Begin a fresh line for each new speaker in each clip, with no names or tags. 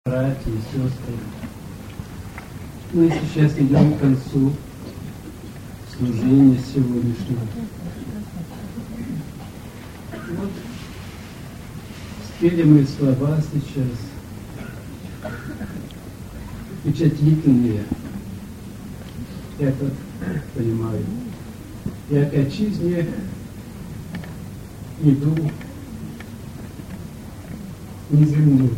Братья и сестры, мы сейчас идем к концу служения сегодняшнего. Вот спели мы слова сейчас, впечатлительные, я так понимаю. Я к отчизне иду неземную,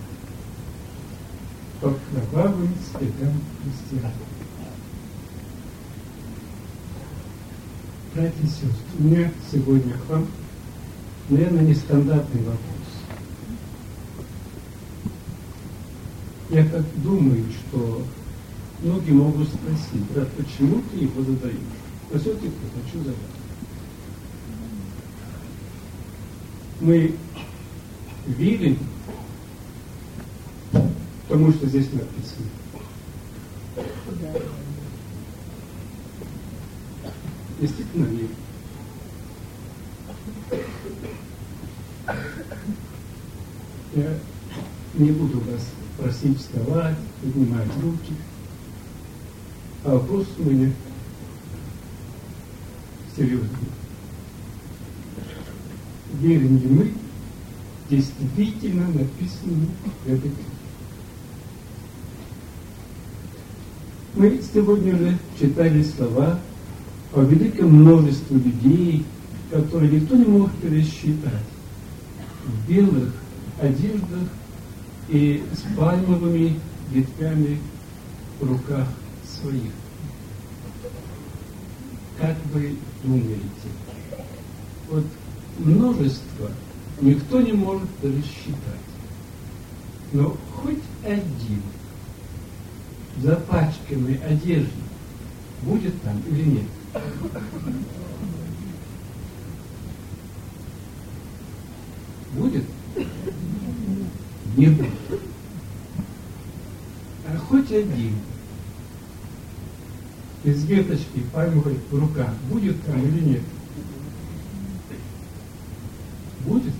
по кровавым следам христиан. Братья и сестры, у меня сегодня к вам, наверное, нестандартный вопрос. Я так думаю, что многие могут спросить: брат, почему ты его задаешь? Но все-таки хочу задать. Мы верим тому, что здесь написано. Действительно верим. Я не буду вас просить вставать, поднимать руки. А вопрос у меня серьезный. Верим ли мы действительно написанному в этой книге? Мы сегодня уже читали слова о великом множестве людей, которые никто не мог пересчитать, в белых одеждах и с пальмовыми ветвями в руках своих. Как вы думаете, вот множество никто не может пересчитать, но хоть один в запачканной одежде будет там или нет? Будет? Не будет. А хоть один из веточки пальмовой в руках будет там или нет? Будет?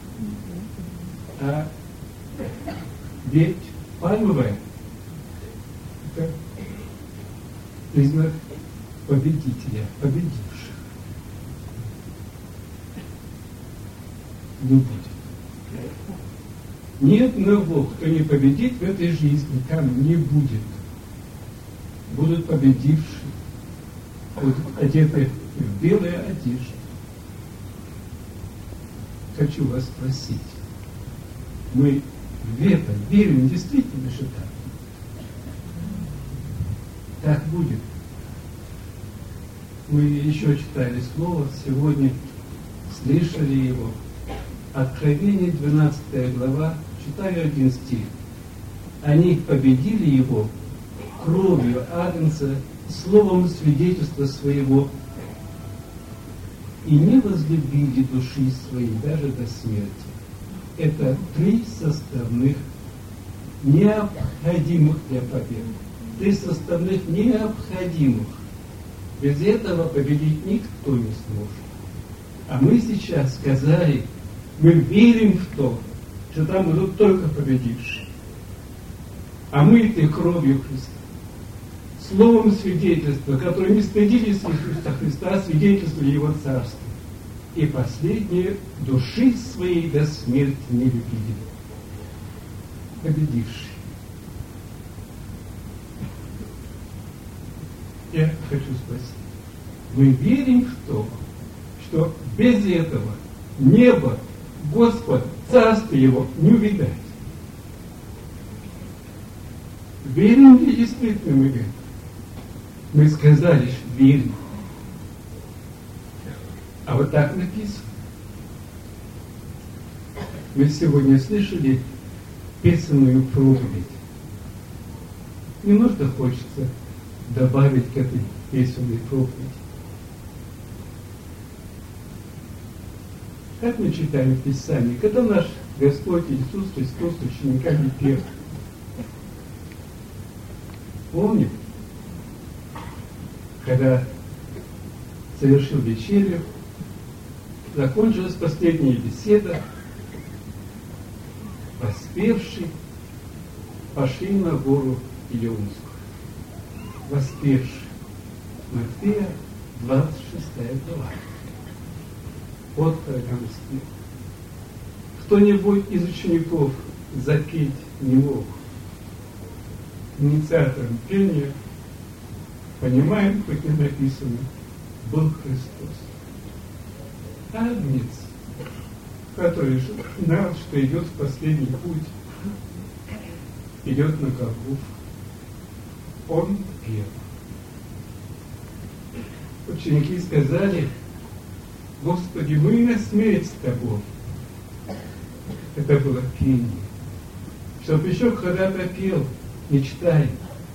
А ведь пальмовая — это признак победителя, победивших. Не будет. Ни одного, кто не победит в этой жизни, там не будет. Будут победившие, будут одеты в белые одежды. Хочу вас спросить, мы в это верим действительно, что так? Так будет. Мы еще читали слово, сегодня слышали его. Откровение, 12 глава, читаю 1 стих. Они победили его кровью Агнца, словом свидетельства своего, и не возлюбили души своей даже до смерти. Это 3 составных, необходимых для победы. 3 составных необходимых. Без этого победить никто не сможет. А мы сейчас сказали, мы верим в то, что там будут только победившие. А мы-то кровью Христа, словом свидетельства, которые не стыдились Иисуса Христа, свидетельствовали Его Царства. И последние души своей до смерти не любили. Победившие. Я хочу спросить, мы верим в то, что без этого небо, Господь, Царство Его не увидать? Верим ли действительно мы в это? Мы сказали, что верим. А вот так написано. Мы сегодня слышали песенную проповедь. Немножко хочется добавить к этой песенной проповеди. Как мы читаем в Писании, когда наш Господь Иисус Христос учениками пел? Помните? Когда совершил вечерю, закончилась последняя беседа, поспевший, пошли на гору Илионскую, воспевши. Матфея, 26 глава. От программы. Кто-нибудь из учеников запеть не мог. Инициатором пения, понимаем, хоть не написано, был Христос. Агнец, который знал, что идет в последний путь, идет на Голгофу. Он пел. Ученики сказали: Господи, мы на смерть с Тобой. Это было пение. Чтоб еще когда-то пел, мечтай.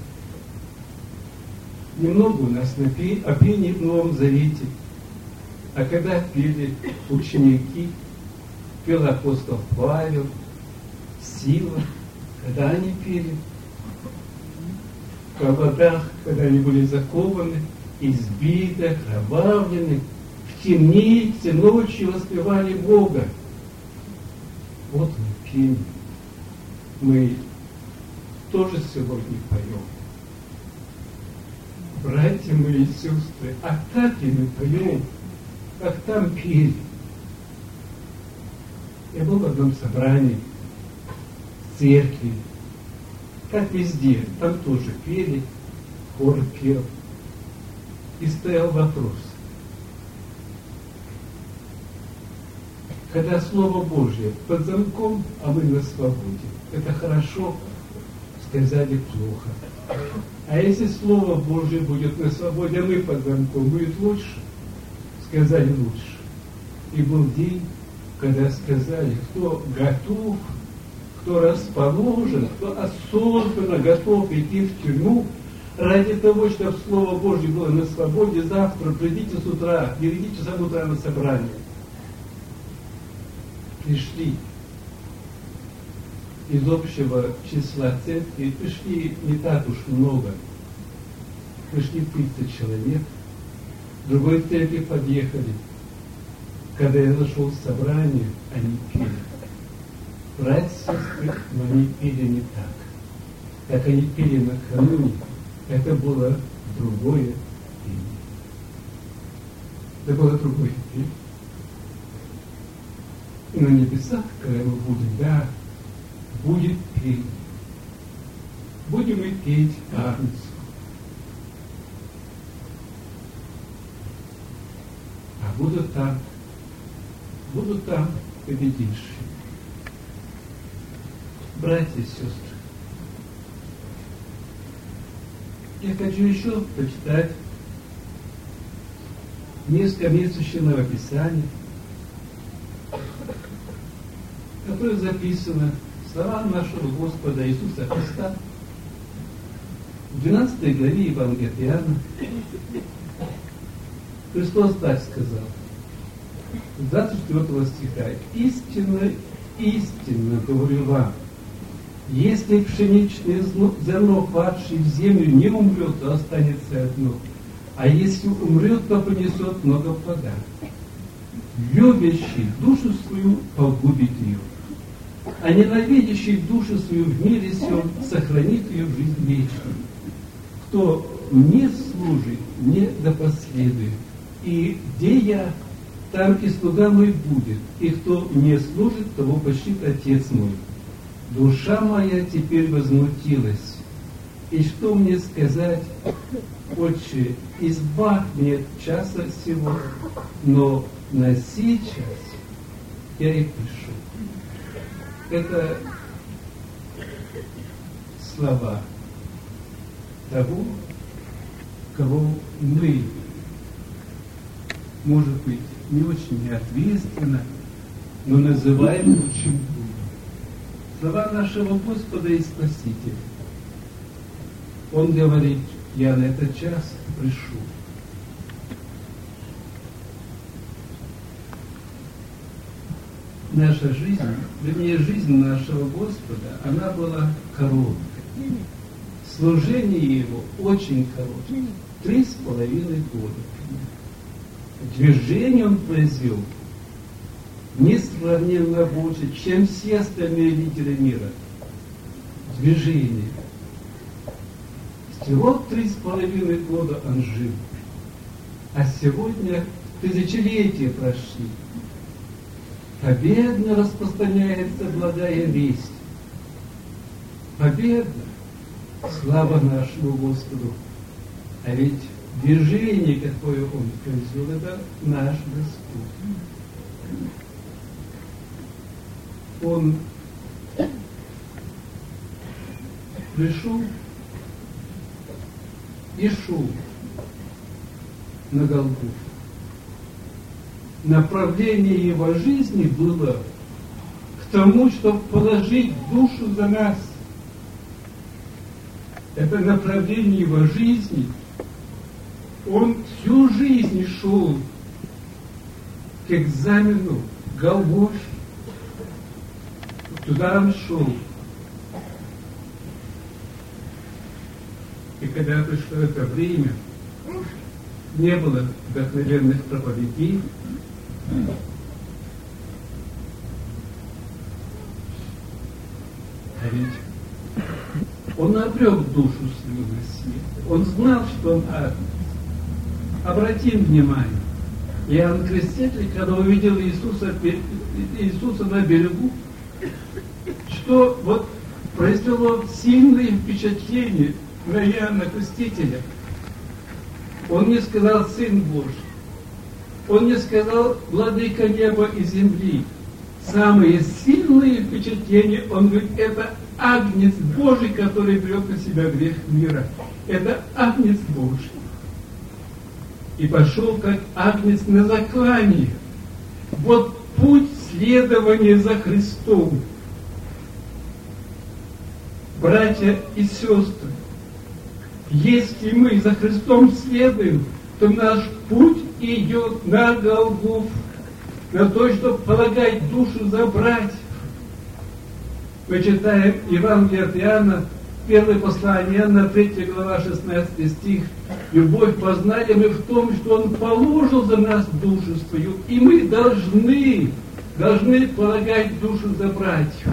Немного у нас о пении в Новом Завете. А когда пели ученики, пел апостол Павел, Сила, когда они пели, в проводах, когда они были закованы, избиты, окровавлены, в темнице ночью воспевали Бога. Вот мы пение. Мы тоже сегодня поем. Братья мои и сестры, а так ли мы поем, как там пели? Я был в одном собрании, в церкви, как везде, там тоже пели, хор пел. И стоял вопрос. Когда Слово Божье под замком, а мы на свободе, это хорошо, сказали плохо. А если Слово Божье будет на свободе, а мы под замком, будет лучше, сказали лучше. И был день, когда сказали, кто готов, кто расположен, кто осознанно готов идти в тюрьму, ради того, чтобы Слово Божье было на свободе, завтра придите с утра, 9 часов утра на собрание. Пришли из общего числа церкви, пришли не так уж много. Пришли 30 человек. В другой церкви подъехали. Когда я зашел в собрание, они пели. Братья и сестры, но они пели не так. Как они пели накануне, это было другое пение. Это было другое пение. И на небесах, когда мы будем, да, будет пение. Будем и петь Агнцу. А будут там победившие. Братья и сестры, я хочу еще прочитать несколько мест Священного Писания, в которых записано слова нашего Господа Иисуса Христа в 12 главе Евангелия от Иоанна. Христос так сказал, с 24 стиха: «Истинно, истинно говорю вам, если пшеничное зерно, падшее в землю, не умрет, то останется одно, а если умрет, то принесет много плода. Любящий душу свою погубит ее, а ненавидящий душу свою в мире сем сохранит ее в жизнь вечную. Кто мне служит, мне да последует, и где я, там и слуга мой будет, и кто мне служит, того почтит Отец мой. Душа моя теперь возмутилась. И что мне сказать? Отче, избавь меня от часа сего, но на сей час я и пришел». Это слова того, кого мы, может быть, не очень ответственно, но называем лучшим Богом. Слова нашего Господа и Спасителя. Он говорит: «Я на этот час пришел». Наша жизнь, вернее, жизнь нашего Господа, она была короткой. Служение Его очень короткое. 3,5 года. Движение Он произвел несравненно больше, чем все остальные лидеры мира. движение. Всего 3,5 года он жил. А сегодня тысячелетия прошли. Победно распространяется благая весть. Победно. Слава нашему Господу. А ведь движение, какое Он произвел, это наш Господь. Он пришел и шел на Голгофу. Направление его жизни было к тому, чтобы положить душу за нас. Это направление его жизни. Он всю жизнь шел к экзамену, к Голгофе. Туда он шел. И когда пришло это время, не было вдохновенных проповедей, а ведь он обрек душу свою на смерть. Он знал, что он агнец. Обратим внимание, Иоанн Креститель, когда увидел Иисуса на берегу, что вот произвело сильное впечатление на Иоанна Крестителя. Он не сказал Сын Божий. Он не сказал Владыка неба и земли. Самые сильные впечатления, он говорит, это Агнец Божий, который берет на себя грех мира. Это Агнец Божий. И пошел как Агнец на заклание. Вот путь следования за Христом. Братья и сестры, если мы за Христом следуем, то наш путь идет на Голгофу, на то, чтобы полагать душу за братьев. Мы читаем Евангелие от Иоанна, первое послание Иоанна, 3 глава, 16 стих. Любовь познали мы в том, что Он положил за нас душу свою, и мы должны полагать душу за братьев.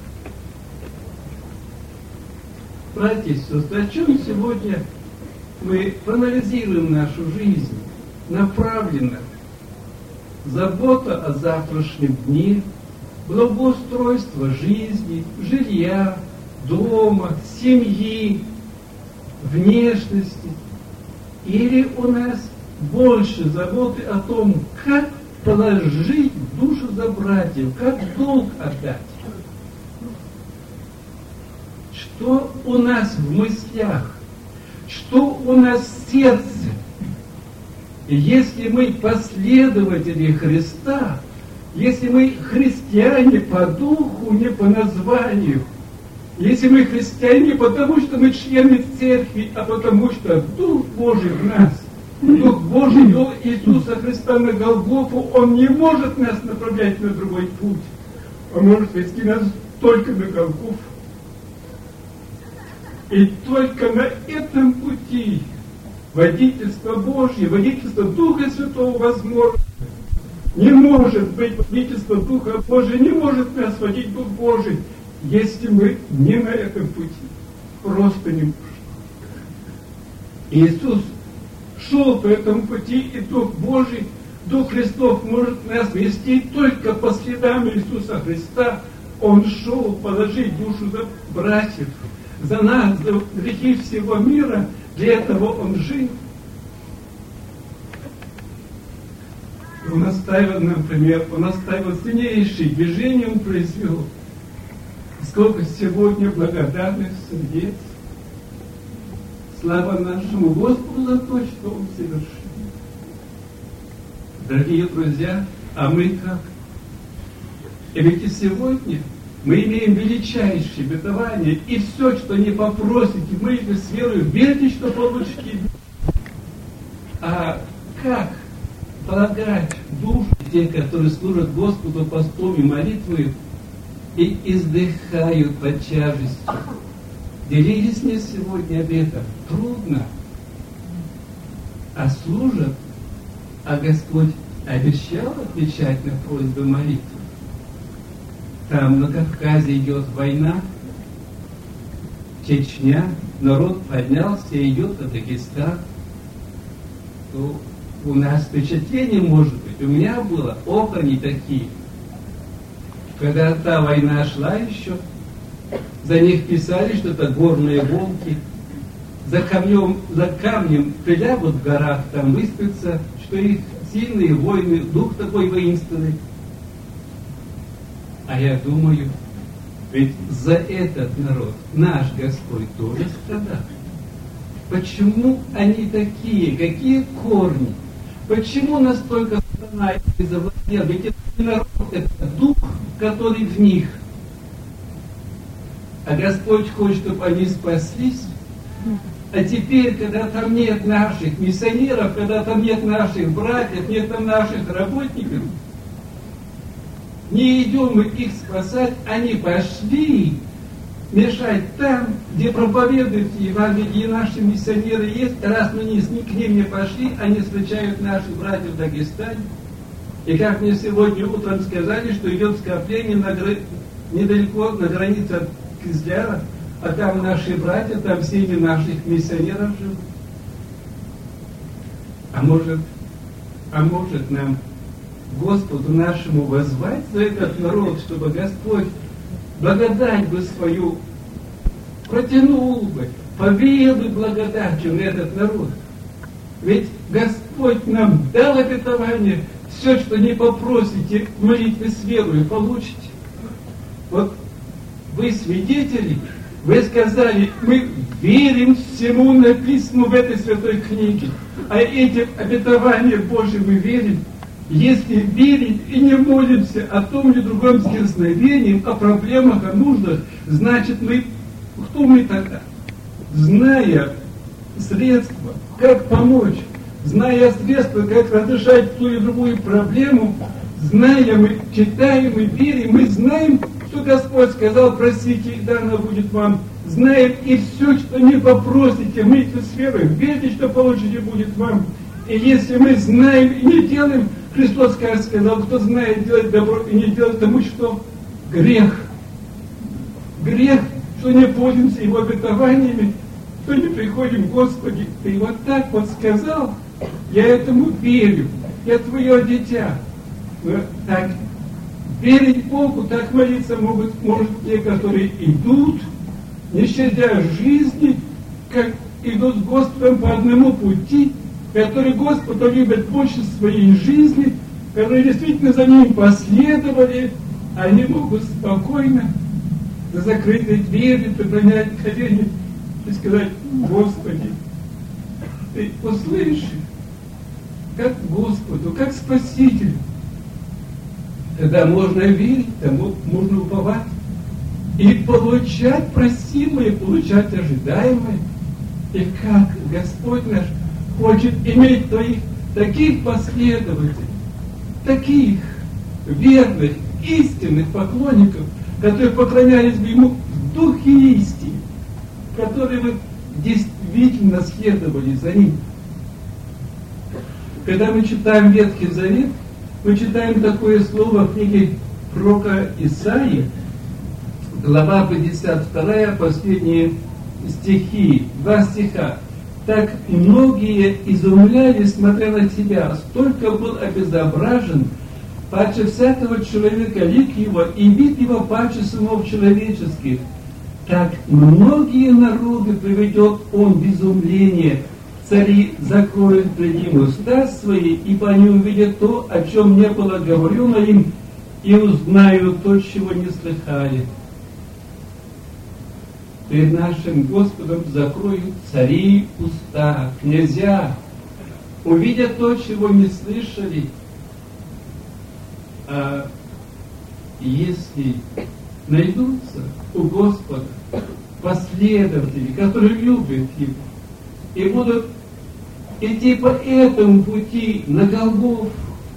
Братья и сестры, о чем сегодня мы проанализируем нашу жизнь? Направленно. Забота о завтрашнем дне, благоустройство жизни, жилья, дома, семьи, внешности. Или у нас больше заботы о том, как положить душу за братьев, как долг отдать. Что у нас в мыслях, что у нас в сердце. И если мы последователи Христа, если мы христиане по духу, не по названию, если мы христиане не потому, что мы члены церкви, а потому, что Дух Божий в нас, Дух Божий вел Иисуса Христа на Голгофу, Он не может нас направлять на другой путь. Он может вести нас только на Голгофу. И только на этом пути водительство Божье, водительство Духа Святого возможно. Не может быть водительство Духа Божьего, не может нас водить Дух Божий, если мы не на этом пути. Просто не может. Иисус шел по этому пути, и Дух Божий, Дух Христов может нас вести только по следам Иисуса Христа. Он шел положить душу за братьев, за нас, за грехи всего мира. Для этого Он жил. Он оставил нам пример, Он оставил сильнейшие движения, Он произвел. Сколько сегодня благодарных сердец. Слава нашему Господу за то, что Он совершил. Дорогие друзья, а мы как? И ведь и сегодня мы имеем величайшее обетование, и все, что не попросите, мы это с верой верьте, что получите. А как полагать душу тех, которые служат Господу постом и молитвой и издыхают под тяжестью? Делились мне сегодня об этом. Трудно. А служат, а Господь обещал отвечать на просьбы молитвы. Там на Кавказе идет война, Чечня, народ поднялся и идет на Дагестан, то у нас впечатление, может быть, у меня было, ох, они такие. Когда та война шла еще, за них писали, что это горные волки, за камнем прилягут в горах, там выспятся, что их сильные воины, дух такой воинственный. А я думаю, ведь за этот народ наш Господь тоже страдал. Почему они такие? Какие корни? Почему настолько страна их завладела? Ведь это не народ, это дух, который в них. А Господь хочет, чтобы они спаслись. А теперь, когда там нет наших миссионеров, когда там нет наших братьев, нет там наших работников, не идем мы их спасать, они пошли мешать там, где проповедуют Евангелие, где наши миссионеры есть. Раз мы к ним не пошли, они встречают наших братьев в Дагестане. И как мне сегодня утром сказали, что идет скопление недалеко на границе от Кизляра, а там наши братья, там семьи наших миссионеров живут. А может нам Господу нашему воззвать за этот народ, чтобы Господь благодать бы свою протянул бы, повеял бы благодатью на этот народ. Ведь Господь нам дал обетование, все, что не попросите в молитве с верой, получите. Вот вы свидетели, вы сказали, мы верим всему написанному в этой святой книге, а этим обетованием Божьим мы верим. Если верить и не молимся о том или другом дерзновении, о проблемах, о нуждах, значит кто мы тогда? Зная средства, как помочь, зная средства, как разрешать ту или другую проблему, зная, мы читаем и верим, мы знаем, что Господь сказал, просите, и дано будет вам. Знаем, и все, что не попросите, мы это с верой, верьте, что получите, будет вам. И если мы знаем и не делаем, Христос сказал, кто знает делать добро и не делать тому, что грех. Грех, что не пользуемся Его обетованиями, что не приходим к Господи. Ты вот так вот сказал, я этому верю, я твое дитя. Но так верить Богу, так молиться может те, которые идут, не щадя жизни, как идут с Господом по одному пути, которые Господа любят больше своей жизни, которые действительно за Ним последовали, они могут спокойно за закрытой дверью преклонять колени и сказать: Господи, Ты услышишь, как Господу, как Спасителю. Когда можно верить, тому можно уповать и получать просимое, получать ожидаемое. И как Господь наш хочет иметь таких последователей, таких верных, истинных поклонников, которые поклонялись бы Ему в духе истины, которые бы действительно следовали за Ним. Когда мы читаем Ветхий Завет, мы читаем такое слово в книге пророка Исаии, глава 52, последние стихи, 2 стиха. Так многие изумлялись, смотря на тебя, столько был обезображен, паче всякого человека лик его, и вид его паче сынов человеческих. Так многие народы приведет он в изумление, цари закроют пред ним уста свои, ибо они увидят то, о чем не было говорено им, и узнают то, чего не слыхали. Перед нашим Господом закроют цари уста, князья, увидят то, чего не слышали. А если найдутся у Господа последователи, которые любят Его, и будут идти по этому пути на Голгофу,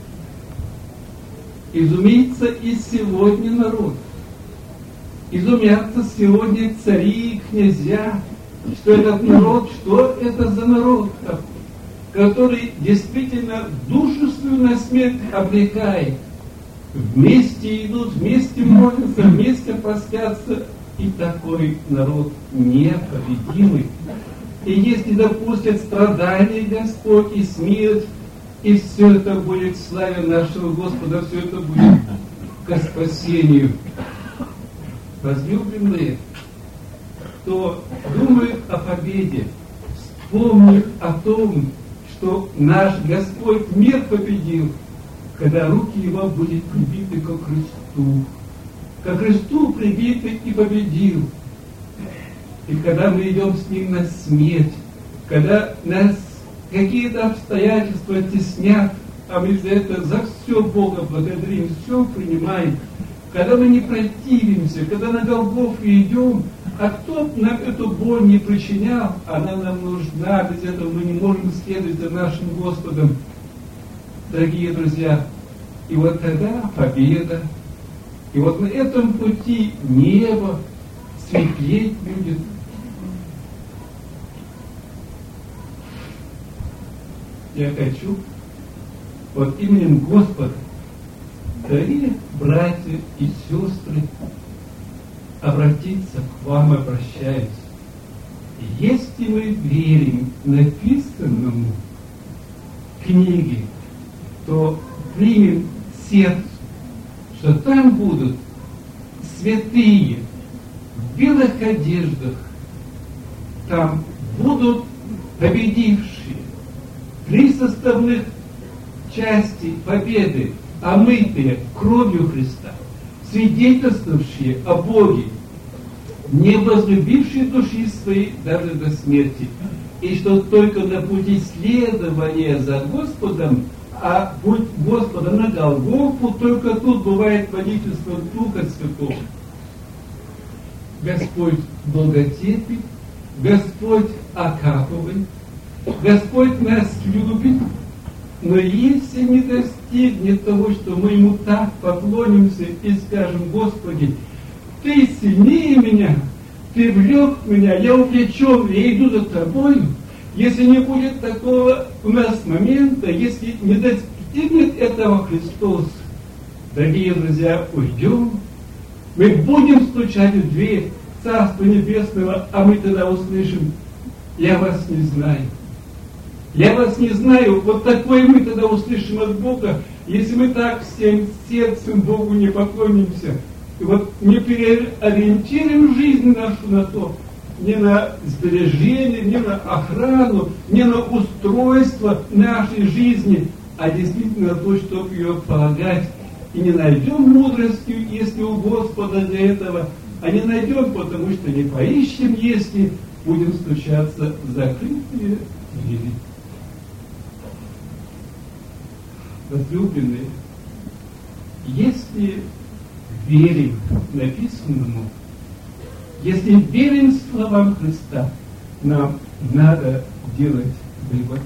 изумится и сегодня народ. Изумятся сегодня цари и князья, что этот народ, что это за народ, который действительно душу свою на смерть обрекает. Вместе идут, вместе молятся, вместе постятся, и такой народ непобедимый. И если допустит страдания Господь и смерть, и все это будет к славе нашего Господа, все это будет ко спасению. Возлюбленные, кто думает о победе, вспомнит о том, что наш Господь мир победил, когда руки Его будут прибиты ко кресту. Ко кресту прибиты и победил. И когда мы идем с Ним на смерть, когда нас какие-то обстоятельства теснят, а мы за все Бога благодарим, все принимаем, когда мы не противимся, когда на Голгофу идем, а кто б нам эту боль не причинял, она нам нужна, без этого мы не можем следовать за нашим Господом. Дорогие друзья, и вот тогда победа, и вот на этом пути небо светлеть будет. Я хочу вот именем Господа, дорогие братья и сестры, обратиться к вам, обращаюсь. Если мы верим написанному в книге, то примем сердце, что там будут святые в белых одеждах, там будут победившие. 3 составных части победы, омытые кровью Христа, свидетельствовавшие о Боге, не возлюбившие души своей даже до смерти, и что только на пути следования за Господом, а путь Господа на Голгофу, только тут бывает водительство Духа Святого. Господь долготерпит, Господь окапывает, Господь нас любит, но если не достигнет того, что мы Ему так поклонимся и скажем: Господи, Ты сильнее меня, Ты влек меня, я увлечен, я иду за Тобою, если не будет такого у нас момента, если не достигнет этого Христос, дорогие друзья, уйдем, мы будем стучать в дверь Царства Небесного, а мы тогда услышим: я вас не знаю. Я вас не знаю. Вот такое мы тогда услышим от Бога, если мы так всем сердцем Богу не поклонимся. И вот не переориентируем жизнь нашу на то, не на сбережение, не на охрану, не на устройство нашей жизни, а действительно на то, чтобы ее полагать. И не найдем мудрости, если у Господа для этого, а не найдем, потому что не поищем, если будем стучаться в закрытые двери. Возлюбленные, если верим написанному, если верим словам Христа, нам надо делать выводы.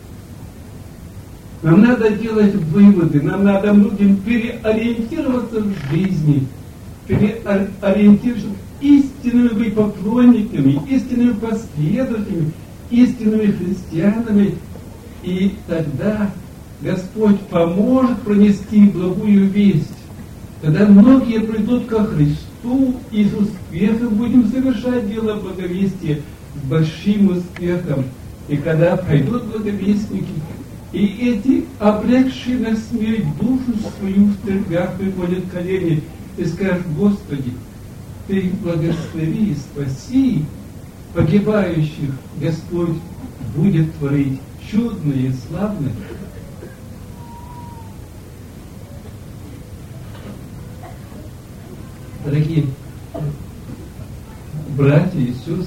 Нам надо делать выводы, нам надо многим переориентироваться в жизни, переориентироваться истинными быть поклонниками, истинными последователями, истинными христианами, и тогда Господь поможет пронести благую весть. Когда многие придут ко Христу, и с успехом будем совершать дело благовестия, с большим успехом. И когда пройдут благовестники, и эти, обрекшие на смерть душу свою в церквях, приходят к колени и скажут: Господи, Ты благослови и спаси погибающих. Господь будет творить чудное и славное. Дорогие братья и сестры,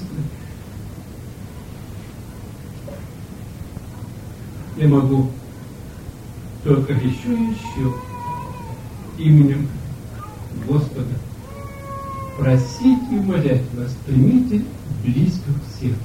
я могу только еще именем Господа просить и умолять вас: примите близко к сердцу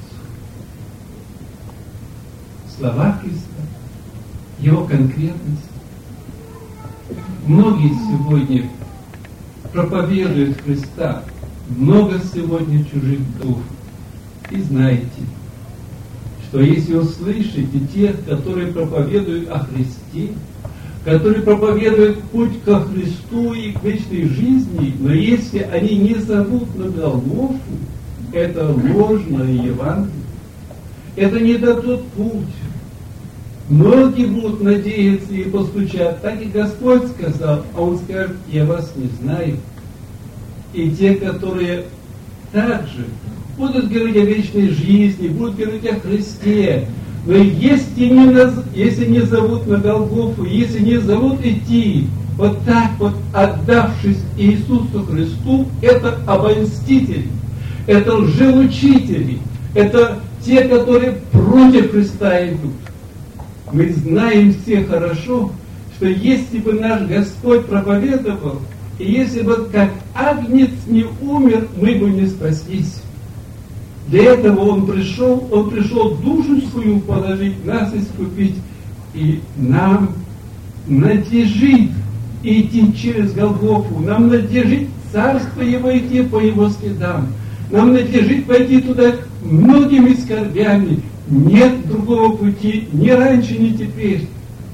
слова Христа, Его конкретность. Многие сегодня проповедуют Христа, много сегодня чужих дух. И знаете, что если услышите тех, которые проповедуют о Христе, которые проповедуют путь ко Христу и к вечной жизни, но если они не зовут на Голгофу, это ложное Евангелие. Это не тот путь. Многие будут надеяться и постучат. Так и Господь сказал, а Он скажет, я вас не знаю. И те, которые также будут говорить о вечной жизни, будут говорить о Христе, но если не зовут на Голгофу, если не зовут идти, вот так вот отдавшись Иисусу Христу, это обольстители, это лжеучители, это те, которые против Христа идут. Мы знаем все хорошо, что если бы наш Господь проповедовал, и если бы как агнец не умер, мы бы не спаслись. Для этого Он пришел душу свою положить, нас искупить, и нам надлежит идти через Голгофу, нам надлежит Царство Его идти по Его следам, нам надлежит пойти туда многими скорбями, нет другого пути, ни раньше, ни теперь.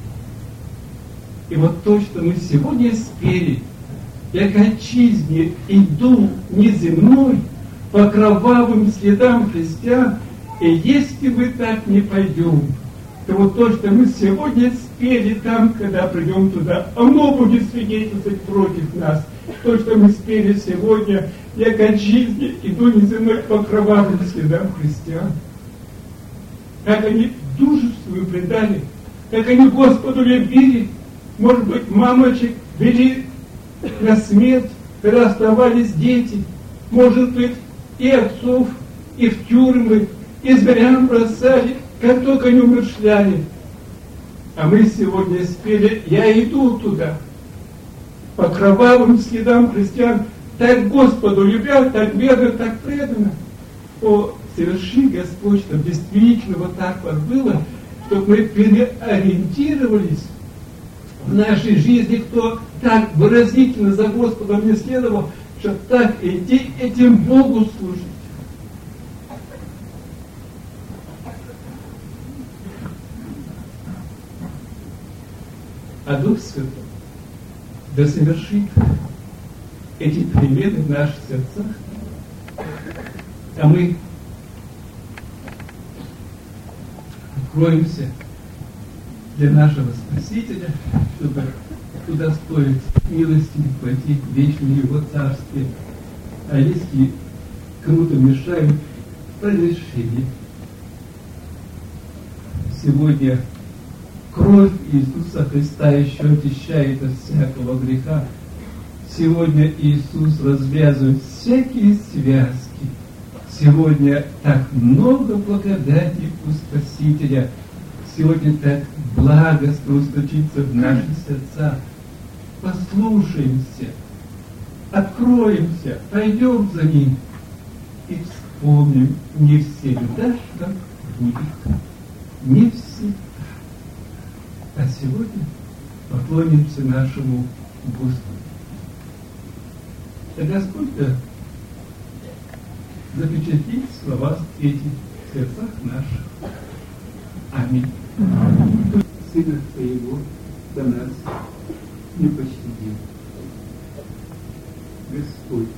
И вот то, что мы сегодня спели, я к отчизне иду неземной, по кровавым следам христиан, и если мы так не пойдем, то вот то, что мы сегодня спели там, когда придем туда, оно будет свидетельствовать против нас. То, что мы спели сегодня, я к отчизне иду неземной по кровавым следам христиан. Как они душу свою предали, как они Господу любили, может быть, мамочек вели на смерть, когда оставались дети, может быть, и отцов, и в тюрьмы, и зверям бросали, как только они умерщвляли. А мы сегодня спели, я иду туда, по кровавым следам христиан, так Господу любя, так верно, так преданно. О, соверши, Господь, чтобы действительно вот так вот было, чтобы мы переориентировались в нашей жизни, кто так выразительно за Господом не следовал, чтобы так идти, этим Богу служить. А Дух Святой да совершит эти перемены в наших сердцах, а мы откроемся для нашего Спасителя, чтобы удостоить милости войти в вечное Его Царствие. А если кому-то мешают, разрешили. Сегодня кровь Иисуса Христа еще очищает от всякого греха. Сегодня Иисус развязывает всякие связки. Сегодня так много благодати у Спасителя. Сегодня так благостно стучится в наши сердца. Послушаемся, откроемся, пойдем за Ним и вспомним, не всегда так будет. Не всегда. А сегодня поклонимся нашему Господу. Да Господь запечатлит слова эти в сердцах наших. Аминь. Сына Твоего до нас не пощадил. Господь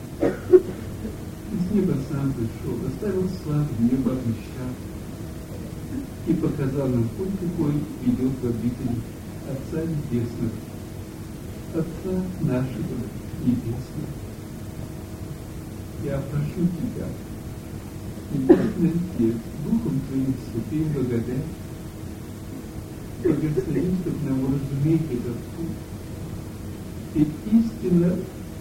из неба сам пришел, оставил славу, небо обещал и показал нам путь, какой ведет в обители Отца Небесного, Отца нашего Небесного. Я прошу Тебя, найти Духом Твоим святым благодать, благослови, чтобы нам разуметь этот путь и истинно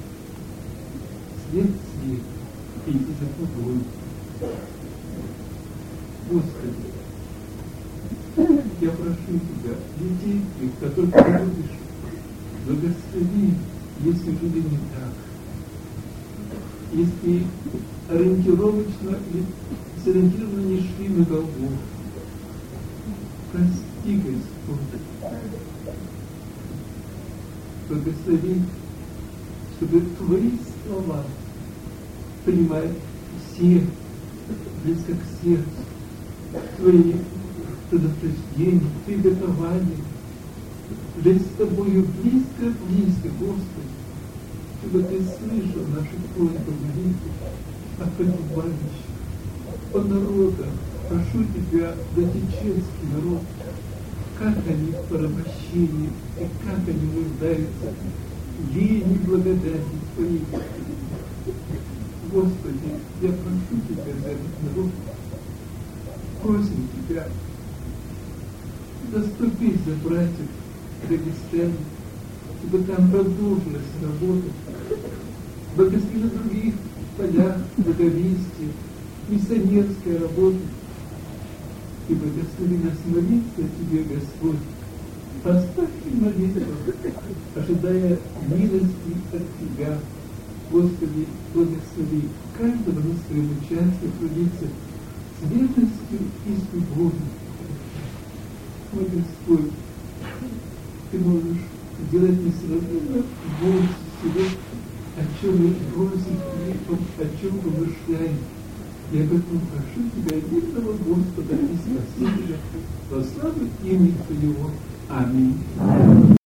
следствие идти за Тобой. Господи, я прошу Тебя, детей Твоих, которых Ты любишь, благослови, если жили не так, если ориентировочно или сориентированно не шли на Голгофу. Прости, Господь. Благослови, чтобы Твои слова принимать всех, близко к сердцу, Твои предупреждения, приготования, жить с Тобою близко, Господи, чтобы Ты слышал наши просьбы, молитвы о погибающих, о народах. Прошу Тебя, да чеченский народ, как они в порабощении, и как они нуждаются в лени благодати Твоей. Господи, я прошу Тебя за этот народ, просим Тебя, заступись за братьев Дагестана, чтобы там продолжилась работа, благослови на других полях, благовестия, миссионерская работа, и благослови нас молиться о Тебе, Господь. Поставь молитву, ожидая милости от Тебя. Господи, благослови каждого на своем участке трудиться с верностью и с любовью. Мой Господь, Ты можешь сделать несравненно больше всего, о чем мы просим, о чем помышляем. Я поэтому прошу Тебя, единого Господа и Спасителя, во славу имени Твоего. Аминь.